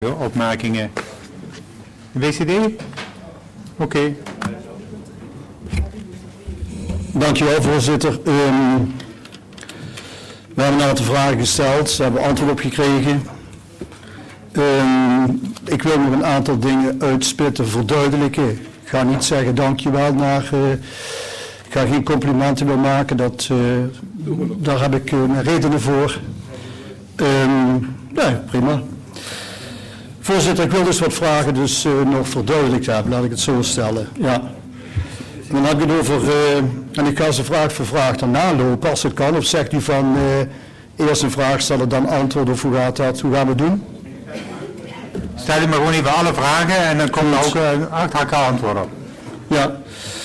Opmerkingen? WCD? Oké. Dankjewel, voorzitter. We hebben een aantal vragen gesteld, we hebben antwoord op gekregen. Ik wil nog een aantal dingen uitspitten, verduidelijken. Ik ga niet zeggen dankjewel, maar ik ga geen complimenten meer maken. Daar heb ik mijn redenen voor. Nee, prima. Voorzitter, ik wil dus wat vragen nog verduidelijkt hebben, laat ik het zo stellen. Ja. En dan heb ik het over, en ik ga ze vraag voor vraag dan nalopen als het kan, of zegt u van eerst een vraag stellen, dan antwoord, of hoe gaat dat, hoe gaan we het doen? Stel je maar gewoon even alle vragen en dan komt er ook achter elkaar antwoord op. Ja.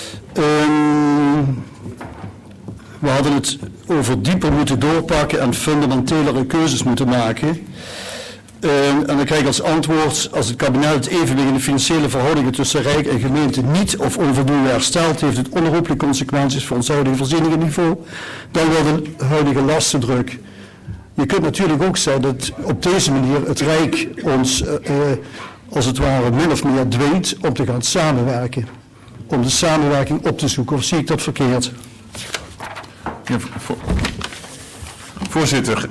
We hadden het over dieper moeten doorpakken en fundamentelere keuzes moeten maken. En dan krijg ik als antwoord, als het kabinet het evenwicht in de financiële verhoudingen tussen Rijk en gemeente niet of onvoldoende herstelt, heeft het onherroepelijke consequenties voor ons huidige voorzieningenniveau, dan wordt de huidige lastendruk. Je kunt natuurlijk ook zeggen dat op deze manier het Rijk ons, als het ware, min of meer dwingt om te gaan samenwerken. Om de samenwerking op te zoeken, of zie ik dat verkeerd? Ja, voorzitter,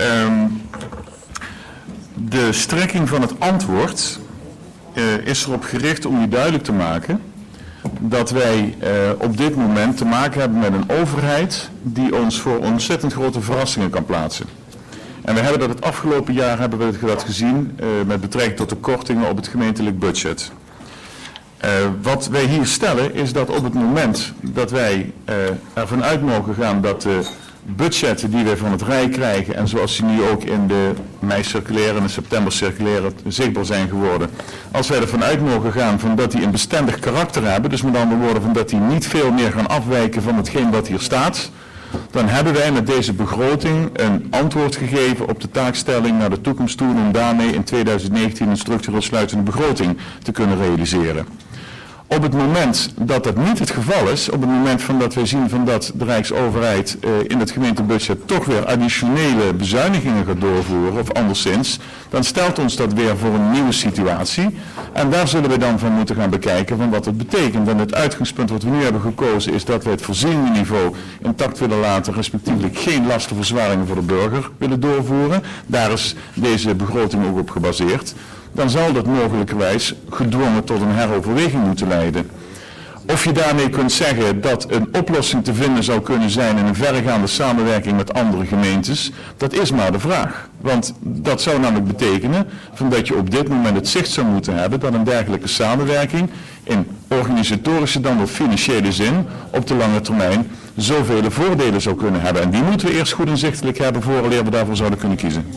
de strekking van het antwoord is erop gericht om u duidelijk te maken dat wij op dit moment te maken hebben met een overheid die ons voor ontzettend grote verrassingen kan plaatsen. En we hebben dat het afgelopen jaar hebben we dat gezien met betrekking tot de kortingen op het gemeentelijk budget. Wat wij hier stellen is dat op het moment dat wij ervan uit mogen gaan dat de budgetten die wij van het Rijk krijgen en zoals die nu ook in de mei circuleren en de september circuleren zichtbaar zijn geworden. Als wij ervan uit mogen gaan van dat die een bestendig karakter hebben, dus met andere woorden van dat die niet veel meer gaan afwijken van hetgeen wat hier staat, dan hebben wij met deze begroting een antwoord gegeven op de taakstelling naar de toekomst toe om daarmee in 2019 een structureel sluitende begroting te kunnen realiseren. Op het moment dat dat niet het geval is, op het moment van dat wij zien van dat de Rijksoverheid in het gemeentebudget toch weer additionele bezuinigingen gaat doorvoeren of anderszins, dan stelt ons dat weer voor een nieuwe situatie. En daar zullen we dan van moeten gaan bekijken van wat het betekent. En het uitgangspunt wat we nu hebben gekozen is dat we het voorzieningenniveau intact willen laten, respectievelijk geen lastenverzwaringen voor de burger willen doorvoeren. Daar is deze begroting ook op gebaseerd. Dan zal dat mogelijkerwijs gedwongen tot een heroverweging moeten leiden. Of je daarmee kunt zeggen dat een oplossing te vinden zou kunnen zijn in een verregaande samenwerking met andere gemeentes, dat is maar de vraag. Want dat zou namelijk betekenen van dat je op dit moment het zicht zou moeten hebben dat een dergelijke samenwerking in organisatorische dan wel financiële zin op de lange termijn zoveel voordelen zou kunnen hebben. En die moeten we eerst goed inzichtelijk hebben vooraleer we daarvoor zouden kunnen kiezen.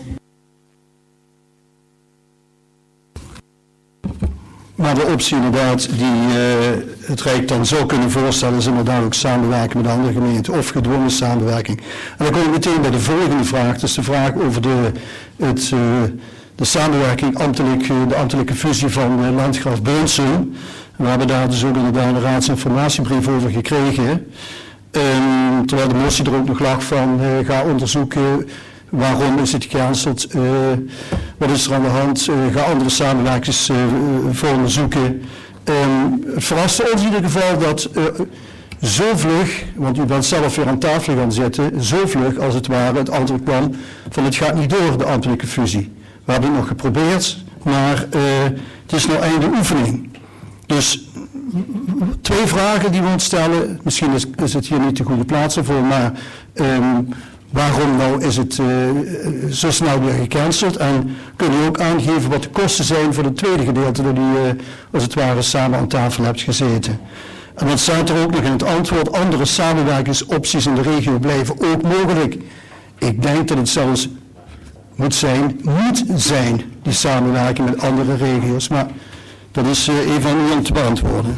Maar de optie inderdaad die het Rijk dan zou kunnen voorstellen is inderdaad ook samenwerken met andere gemeenten of gedwongen samenwerking. En dan kom je meteen bij de volgende vraag, dus de vraag over de samenwerking, de ambtelijke fusie van Landgraaf Beundsum. We hebben daar dus ook inderdaad een raadsinformatiebrief over gekregen. Terwijl de motie er ook nog lag van ga onderzoeken waarom is het gecanceld, wat is er aan de hand, ga andere samenwerkingsvormen zoeken. Het verraste ons in ieder geval dat zo vlug, want u bent zelf weer aan tafel gaan zitten, zo vlug als het ware het antwoord kwam van het gaat niet door, de ambtelijke fusie. We hebben het nog geprobeerd, maar het is nou einde oefening. Dus twee vragen die we ons stellen, misschien is het hier niet de goede plaats ervoor, maar waarom nou is het zo snel weer gecanceld? En kun je ook aangeven wat de kosten zijn voor het tweede gedeelte dat u als het ware samen aan tafel hebt gezeten? En wat staat er ook nog in het antwoord? Andere samenwerkingsopties in de regio blijven ook mogelijk. Ik denk dat het zelfs moet zijn, die samenwerking met andere regio's. Maar dat is even aan u om te beantwoorden.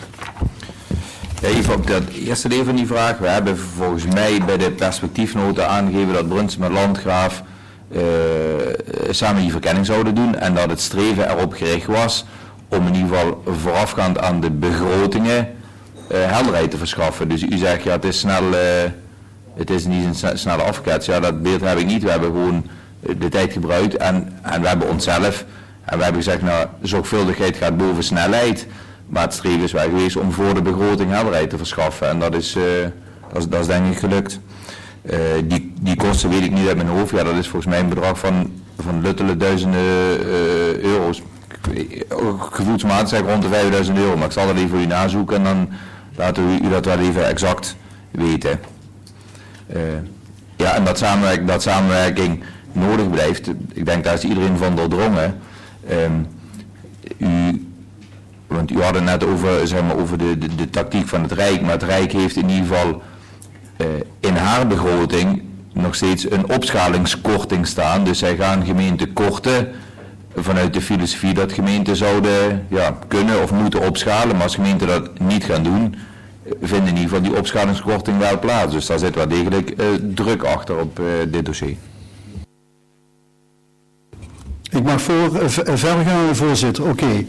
Even op dat eerste deel van die vraag. We hebben volgens mij bij de perspectiefnota aangegeven dat Brunsum en Landgraaf samen die verkenning zouden doen en dat het streven erop gericht was om in ieder geval voorafgaand aan de begrotingen helderheid te verschaffen. Dus u zegt ja, het is snel, het is niet een snelle afgeketst. Ja, dat beeld heb ik niet. We hebben gewoon de tijd gebruikt en we hebben onszelf En we hebben gezegd, nou, zorgvuldigheid gaat boven snelheid. Maar het streven is wel geweest om voor de begroting helderheid te verschaffen. En dat is denk ik gelukt. Die kosten weet ik niet uit mijn hoofd. Ja, dat is volgens mij een bedrag van luttele duizenden euro's. Gevoelsmatig zeg ik rond de 5000 euro. Maar ik zal dat even voor u nazoeken en dan laten we u dat wel even exact weten. Ja, en dat samenwerking nodig blijft. Ik denk daar is iedereen van doordrongen. Want u had het net over, zeg maar, over de tactiek van het Rijk. Maar het Rijk heeft in ieder geval in haar begroting nog steeds een opschalingskorting staan. Dus zij gaan gemeenten korten vanuit de filosofie dat gemeenten zouden kunnen of moeten opschalen. Maar als gemeenten dat niet gaan doen, vinden in ieder geval die opschalingskorting wel plaats. Dus daar zit wel degelijk druk achter op dit dossier. Ik mag verder gaan, voorzitter. Oké.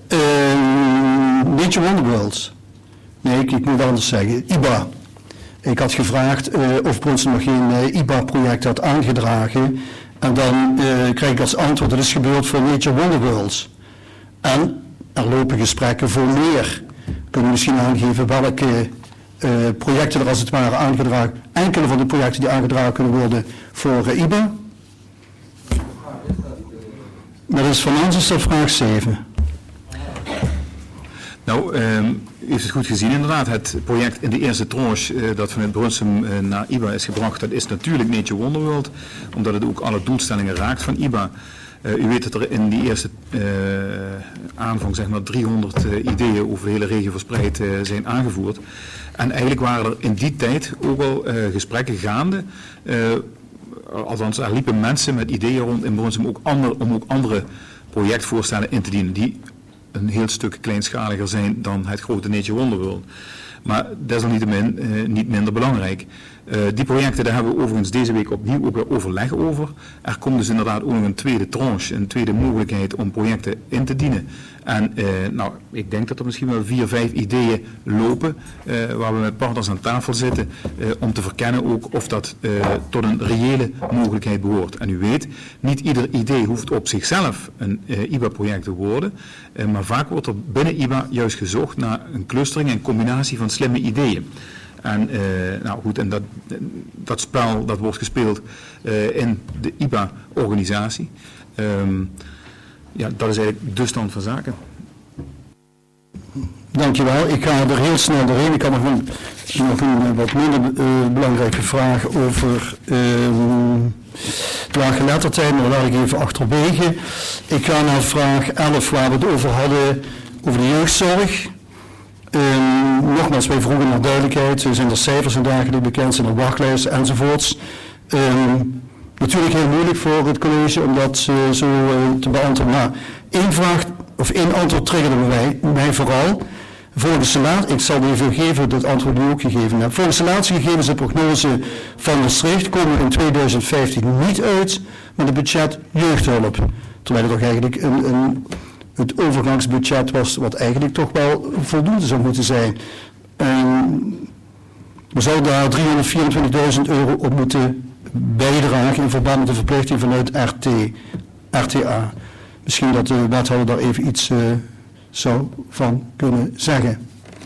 Nature Wonderworld. Nee, ik moet anders zeggen. IBA. Ik had gevraagd of Brunssum nog geen IBA-project had aangedragen. En dan krijg ik als antwoord, dat is gebeurd voor Nature Wonderworlds. En er lopen gesprekken voor meer. Kunnen we misschien aangeven welke projecten er als het ware aangedragen, enkele van de projecten die aangedragen kunnen worden voor IBA? Dat is van ons is dat vraag 7. Nou, u heeft het goed gezien inderdaad. Het project in de eerste tranche dat vanuit Brunssum naar IBA is gebracht, dat is natuurlijk Nature Wonderworld, omdat het ook alle doelstellingen raakt van IBA. U weet dat er in die eerste aanvang zeg maar 300 ideeën over de hele regio verspreid zijn aangevoerd. En eigenlijk waren er in die tijd ook al gesprekken gaande. Althans, er liepen mensen met ideeën rond in Brunssum om ook andere projectvoorstellen in te dienen die een heel stuk kleinschaliger zijn dan het grote Nature Wonderworld. Maar desalniettemin niet minder belangrijk. Die projecten, daar hebben we overigens deze week opnieuw ook weer overleg over. Er komt dus inderdaad ook nog een tweede tranche, een tweede mogelijkheid om projecten in te dienen. En nou, ik denk dat er misschien wel 4, 5 ideeën lopen waar we met partners aan tafel zitten om te verkennen ook of dat tot een reële mogelijkheid behoort. En u weet, niet ieder idee hoeft op zichzelf een IBA-project te worden, maar vaak wordt er binnen IBA juist gezocht naar een clustering en combinatie van slimme ideeën. En nou goed, en dat spel dat wordt gespeeld in de IBA-organisatie. Ja, dat is eigenlijk de stand van zaken. Dankjewel. Ik ga er heel snel doorheen. Ik had nog een wat minder belangrijke vraag over laaggeletterdheid, maar dat laat ik even achterwege. Ik ga naar vraag 11 waar we het over hadden, over de jeugdzorg. Nogmaals, wij vroegen naar duidelijkheid. Zijn er cijfers en dergelijke bekend, zijn er wachtlijsten enzovoorts. Natuurlijk heel moeilijk voor het college om dat zo te beantwoorden. Maar één antwoord triggerde mij vooral. Volgens ik zal het even geven, dat antwoord nu ook gegeven heb. Volgens de laatste gegevens en prognose van Maastricht komen we in 2015 niet uit met het budget jeugdhulp. Terwijl het toch eigenlijk het overgangsbudget was wat eigenlijk toch wel voldoende zou moeten zijn. We zouden daar 324.000 euro op moeten bijdragen in verband met de verplichting vanuit RTA. Misschien dat de wethouder daar even iets zou van kunnen zeggen.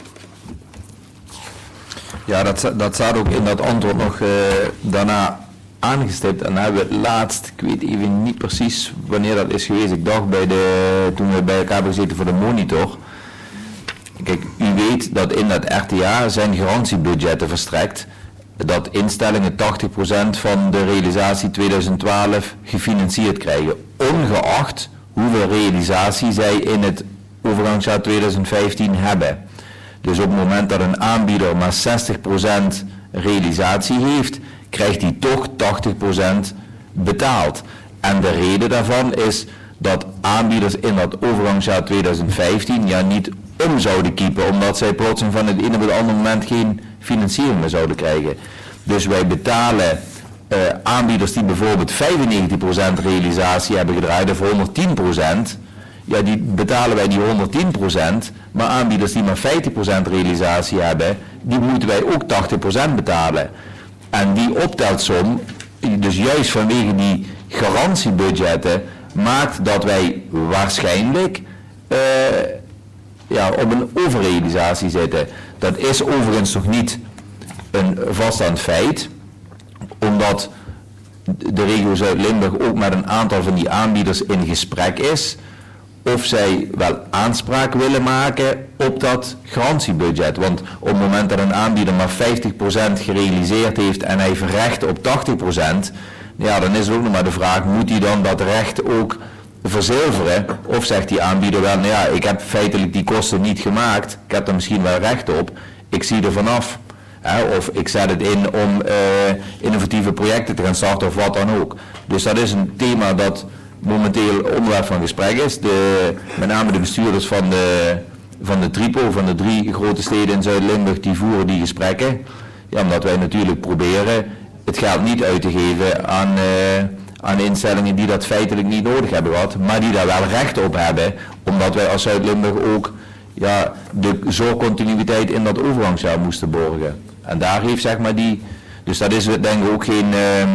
Ja, dat staat ook in dat antwoord nog daarna aangestipt. En dan hebben we het laatst, ik weet even niet precies wanneer dat is geweest. Ik dacht toen we bij elkaar hebben gezeten voor de monitor. Kijk, u weet dat in dat RTA zijn garantiebudgetten verstrekt. Dat instellingen 80% van de realisatie 2012 gefinancierd krijgen. Ongeacht hoeveel realisatie zij in het overgangsjaar 2015 hebben. Dus op het moment dat een aanbieder maar 60% realisatie heeft, krijgt hij toch 80% betaald. En de reden daarvan is dat aanbieders in dat overgangsjaar 2015 niet om zouden kiepen, omdat zij plotseling van het ene op het andere moment geen financiering meer zouden krijgen. Dus wij betalen aanbieders die bijvoorbeeld 95% realisatie hebben gedraaid of 110%, ja, die betalen wij die 110%, maar aanbieders die maar 50% realisatie hebben, die moeten wij ook 80% betalen. En die optelsom, dus juist vanwege die garantiebudgetten, maakt dat wij waarschijnlijk op een overrealisatie zitten. Dat is overigens nog niet een vaststaand feit, omdat de regio Zuid-Limburg ook met een aantal van die aanbieders in gesprek is of zij wel aanspraak willen maken op dat garantiebudget. Want op het moment dat een aanbieder maar 50% gerealiseerd heeft en hij verrecht op 80%, ja, dan is het ook nog maar de vraag, moet hij dan dat recht ook verzilveren? Of zegt die aanbieder wel, nou ja, ik heb feitelijk die kosten niet gemaakt, ik heb er misschien wel recht op, ik zie er vanaf. Of ik zet het in om innovatieve projecten te gaan starten of wat dan ook. Dus dat is een thema dat momenteel onderwerp van gesprek is. Met name de bestuurders van de TRIPO, van de 3 grote steden in Zuid-Limburg, die voeren die gesprekken. Ja, omdat wij natuurlijk proberen het geld niet uit te geven aan instellingen die dat feitelijk niet nodig hebben gehad, maar die daar wel recht op hebben, omdat wij als Zuid-Limburg ook de zorgcontinuïteit in dat overgangsjaar moesten borgen. En daar heeft zeg maar dus dat is denk ik ook geen,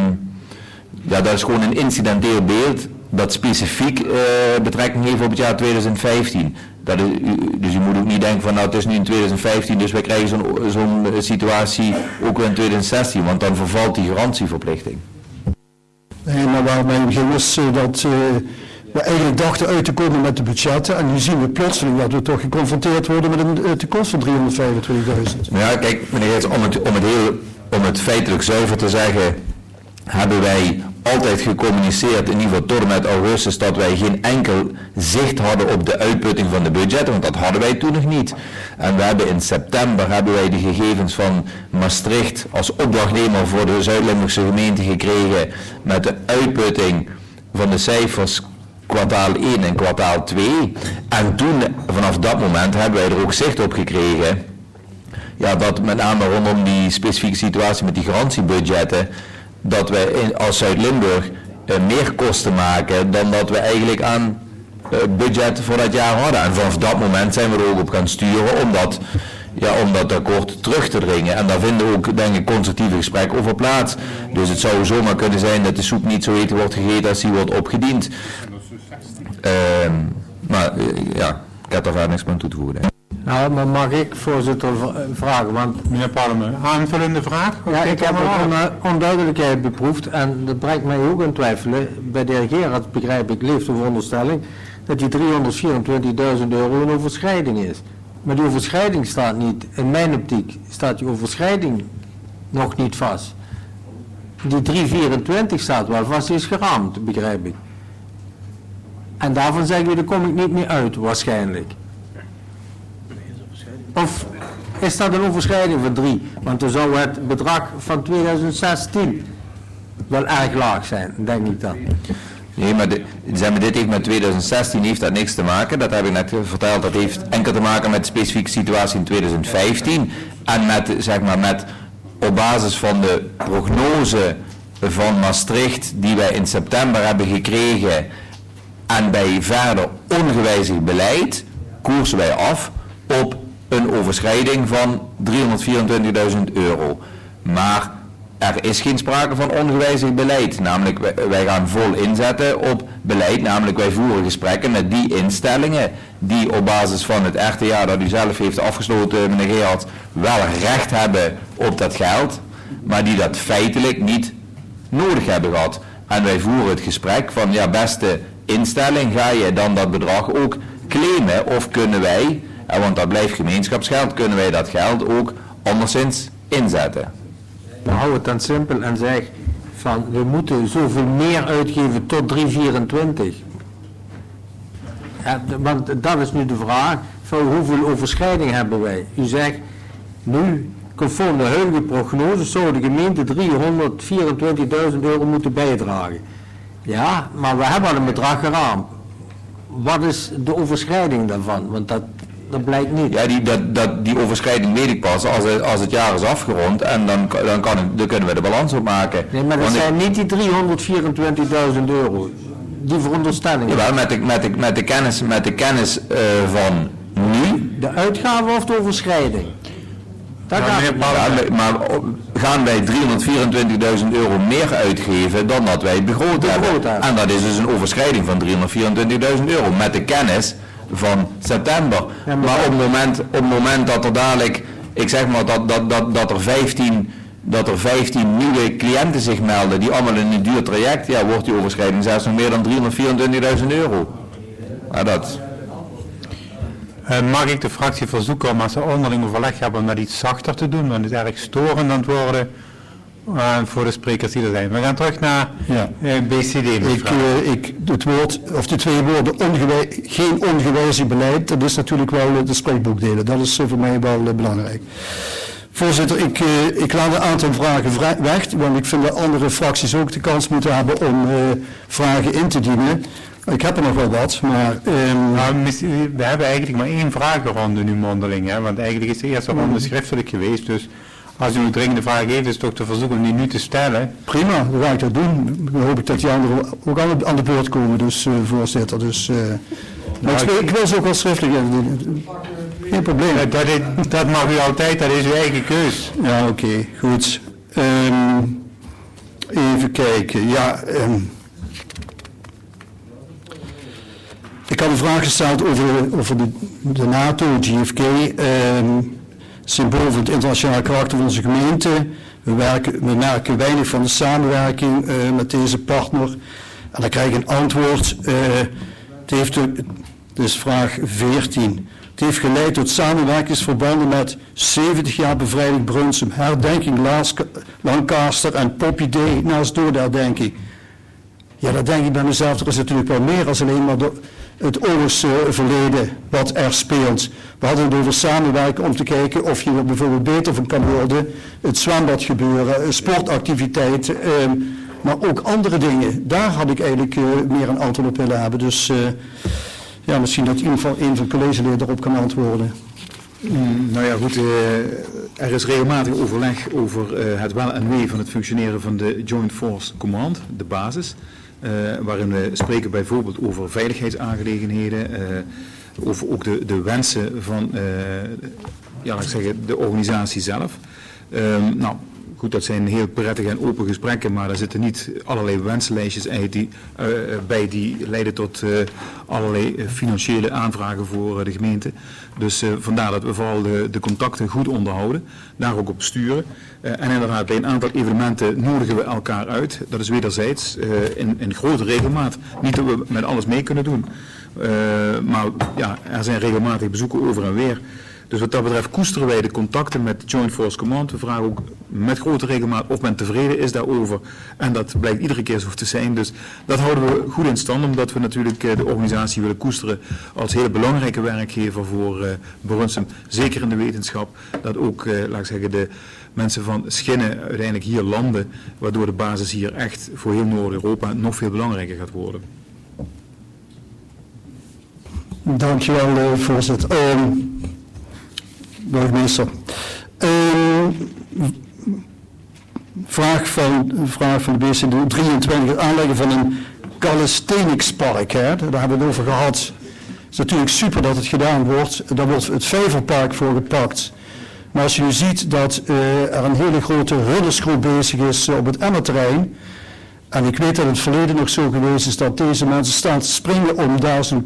dat is gewoon een incidenteel beeld dat specifiek betrekking heeft op het jaar 2015. Dus u moet ook niet denken van nou het is nu in 2015, dus wij krijgen zo'n situatie ook weer in 2016, want dan vervalt die garantieverplichting. Nee, maar waar mijn begin was dat we eigenlijk dachten uit te komen met de budgetten en nu zien we plotseling dat we toch geconfronteerd worden met een tekort van 325.000. Ja, kijk meneer Heerts, om het feitelijk zuiver te zeggen, hebben wij altijd gecommuniceerd, in ieder geval tot en met augustus, dat wij geen enkel zicht hadden op de uitputting van de budgetten, want dat hadden wij toen nog niet. En we hebben in september de gegevens van Maastricht als opdrachtnemer voor de Zuid-Limburgse gemeente gekregen met de uitputting van de cijfers kwartaal 1 en kwartaal 2. En toen, vanaf dat moment, hebben wij er ook zicht op gekregen, ja, dat met name rondom die specifieke situatie met die garantiebudgetten, dat wij als Zuid-Limburg meer kosten maken dan dat we eigenlijk aan budget voor dat jaar hadden. En vanaf dat moment zijn we er ook op gaan sturen om dat tekort terug te dringen. En daar vinden ook, denk ik, constructieve gesprekken over plaats. Dus het zou zomaar kunnen zijn dat de soep niet zo heet wordt gegeten als die wordt opgediend. Maar ik heb daar verder niks meer aan toe te voegen. Nou, maar mag ik, voorzitter, vragen? Want meneer Palme, aanvullende vraag? Ja, ik heb ook onduidelijkheid beproefd en dat brengt mij ook in twijfelen. Bij de heer Gerard begrijp ik, leeft de veronderstelling dat die 324.000 euro een overschrijding is. Maar die overschrijding staat niet, in mijn optiek staat die overschrijding nog niet vast. Die 324 staat wel vast, die is geraamd, begrijp ik. En daarvan zeggen we, daar kom ik niet meer uit, waarschijnlijk. Of is dat een overschrijding van 3? Want dan zou het bedrag van 2016 wel erg laag zijn, denk ik dan. Nee, maar dit heeft met 2016 heeft dat niks te maken. Dat heb ik net verteld. Dat heeft enkel te maken met de specifieke situatie in 2015. En met op basis van de prognose van Maastricht die wij in september hebben gekregen en bij verder ongewijzigd beleid koersen wij af op een overschrijding van 324.000 euro. Maar er is geen sprake van ongewijzigd beleid. Namelijk, wij gaan vol inzetten op beleid. Namelijk, wij voeren gesprekken met die instellingen die op basis van het RTA dat u zelf heeft afgesloten, meneer Gerard, wel recht hebben op dat geld, maar die dat feitelijk niet nodig hebben gehad. En wij voeren het gesprek van, ja, beste instelling, ga je dan dat bedrag ook claimen of kunnen wij, want dat blijft gemeenschapsgeld, kunnen wij dat geld ook anderszins inzetten? We houden het dan simpel en zeg van we moeten zoveel meer uitgeven tot 324. Ja, want dat is nu de vraag van hoeveel overschrijding hebben wij. U zegt nu conform de huidige prognose zou de gemeente 324.000 euro moeten bijdragen. Ja, maar we hebben al een bedrag geraamd. Wat is de overschrijding daarvan? Want dat blijkt niet. Ja, die overschrijding weet ik pas als het jaar is afgerond en dan kunnen we de balans opmaken. Nee, maar dat zijn niet die 324.000 euro. Die veronderstelling. Jawel, met de kennis van nu. De uitgave of de overschrijding? Daar gaat het. Ja, maar gaan wij 324.000 euro meer uitgeven dan dat wij begroot hebben? En dat is dus een overschrijding van 324.000 euro met de kennis van september. Ja, maar op het moment dat er dadelijk, ik zeg maar dat er 15 nieuwe cliënten zich melden, die allemaal in een duur traject, ja, wordt die overschrijding zelfs nog meer dan 324.000 euro. Maar dat... Mag ik de fractie verzoeken om als ze onderling overleg hebben om dat iets zachter te doen, want het is erg storend aan het worden voor de sprekers die er zijn. We gaan terug naar BCD. Het woord, of de twee woorden, geen ongewijzigd beleid, dat is natuurlijk wel de spreekboekdelen. Dat is voor mij wel belangrijk. Voorzitter, ik laat een aantal vragen weg, want ik vind dat andere fracties ook de kans moeten hebben om vragen in te dienen. Ik heb er nog wel wat, maar... we hebben eigenlijk maar 1 vragenronde nu mondeling, hè? Want eigenlijk is de eerste ronde schriftelijk geweest, dus als u een dringende vraag heeft, is het toch te verzoeken om die nu te stellen. Prima, dan ga ik dat doen. Dan hoop ik dat die anderen ook aan de beurt komen, dus voorzitter. Dus, maar ik wil ze ook wel schriftelijk indienen. Geen probleem. Dat mag u altijd, dat is uw eigen keus. Ja, oké, goed. Even kijken, ik had een vraag gesteld over de NATO, GFK, symbool van het internationale karakter van onze gemeente. We merken weinig van de samenwerking met deze partner. En dan krijg ik een antwoord. Dit is vraag 14. Het heeft geleid tot samenwerkingsverbanden met 70 jaar bevrijding Brunsum, herdenking Lancaster en Poppy Day naast dodenherdenking. Ja, dat denk ik bij mezelf. Er is natuurlijk wel meer dan alleen maar het oorlogsverleden wat er speelt. We hadden het over samenwerken om te kijken of je er bijvoorbeeld beter van kan worden. Het zwembad gebeuren, sportactiviteiten, maar ook andere dingen. Daar had ik eigenlijk meer een antwoord op willen hebben. Dus misschien dat een van de collegeleden erop kan antwoorden. Nou ja, goed. Er is regelmatig overleg over het wel en wee van het functioneren van de Joint Force Command, de basis. Waarin we spreken bijvoorbeeld over veiligheidsaangelegenheden, over ook de wensen van de organisatie zelf. Goed, dat zijn heel prettige en open gesprekken, maar er zitten niet allerlei wenslijstjes bij die leiden tot allerlei financiële aanvragen voor de gemeente. Dus vandaar dat we vooral de contacten goed onderhouden, daar ook op sturen. En inderdaad, bij een aantal evenementen nodigen we elkaar uit. Dat is wederzijds in grote regelmaat. Niet dat we met alles mee kunnen doen, maar ja, er zijn regelmatig bezoeken over en weer. Dus wat dat betreft koesteren wij de contacten met Joint Force Command. We vragen ook met grote regelmaat of men tevreden is daarover. En dat blijkt iedere keer zo te zijn. Dus dat houden we goed in stand, omdat we natuurlijk de organisatie willen koesteren als hele belangrijke werkgever voor Brunsum. Zeker in de wetenschap dat ook, de mensen van Schinnen uiteindelijk hier landen. Waardoor de basis hier echt voor heel Noord-Europa nog veel belangrijker gaat worden. Dankjewel, voorzitter. Burgemeester. Vraag van de BCD 23, het aanleggen van een calisthenicspark. Daar hebben we het over gehad. Het is natuurlijk super dat het gedaan wordt. Daar wordt het Vijverpark voor gepakt. Maar als je nu ziet dat er een hele grote hurdelsgroep bezig is op het Emmerterrein. En ik weet dat in het verleden nog zo geweest is dat deze mensen staan te springen om daar zo'n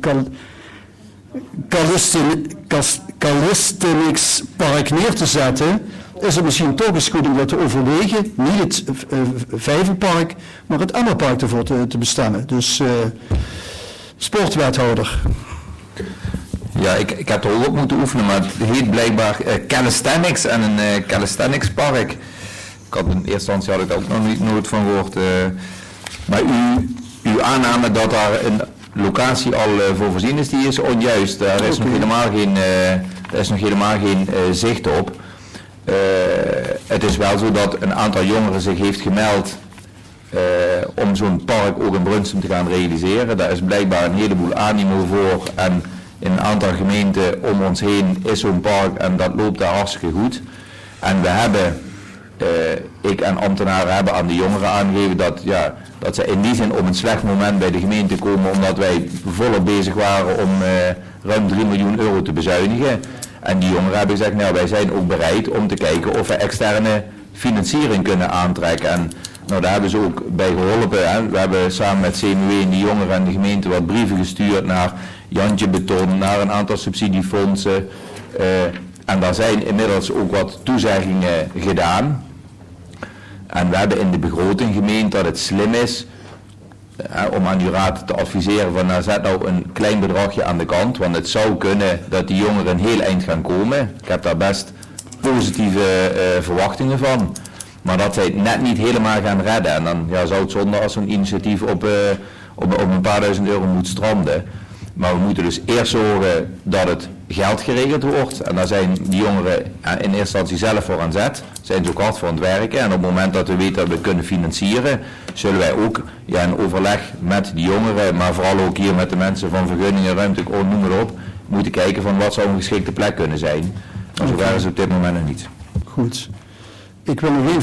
calisthenicspark neer te zetten, is het misschien toch eens goed om dat te overwegen, niet het Vijverpark, maar het Emmerpark ervoor te bestemmen. Dus sportwethouder. Ja, ik heb er ook op moeten oefenen, maar het heet blijkbaar calisthenics en een calisthenicspark. In eerste instantie had ik daar ook nog nooit van gehoord. Maar uw aanname dat daar een locatie al voor voorzien is, die is onjuist. Daar is nog helemaal geen zicht op. Het is wel zo dat een aantal jongeren zich heeft gemeld om zo'n park ook in Brunsum te gaan realiseren. Daar is blijkbaar een heleboel animo voor en in een aantal gemeenten om ons heen is zo'n park en dat loopt daar hartstikke goed. En we hebben, ik en ambtenaren hebben aan de jongeren aangegeven dat ze in die zin op een slecht moment bij de gemeente komen omdat wij volop bezig waren om ruim 3 miljoen euro te bezuinigen. En die jongeren hebben gezegd, nou wij zijn ook bereid om te kijken of we externe financiering kunnen aantrekken. En nou, daar hebben ze ook bij geholpen. Hè. We hebben samen met CMW en die jongeren en de gemeente wat brieven gestuurd naar Jantje Beton, naar een aantal subsidiefondsen. En daar zijn inmiddels ook wat toezeggingen gedaan. En we hebben in de begroting gemeend dat het slim is om aan uw raad te adviseren van nou zet nou een klein bedragje aan de kant, want het zou kunnen dat die jongeren een heel eind gaan komen. Ik heb daar best positieve verwachtingen van. Maar dat zij het net niet helemaal gaan redden. En dan zou het zonde als zo'n initiatief op een paar duizend euro moet stranden. Maar we moeten dus eerst zorgen dat het geld geregeld wordt. En daar zijn die jongeren in eerste instantie zelf voor aan zet. Zijn ze ook hard voor aan het werken. En op het moment dat we weten dat we het kunnen financieren, zullen wij ook in overleg met die jongeren, maar vooral ook hier met de mensen van vergunningen, ruimte, noem maar op, moeten kijken van wat zou een geschikte plek kunnen zijn. Maar zover is het op dit moment nog niet. Goed. Ik wil nog even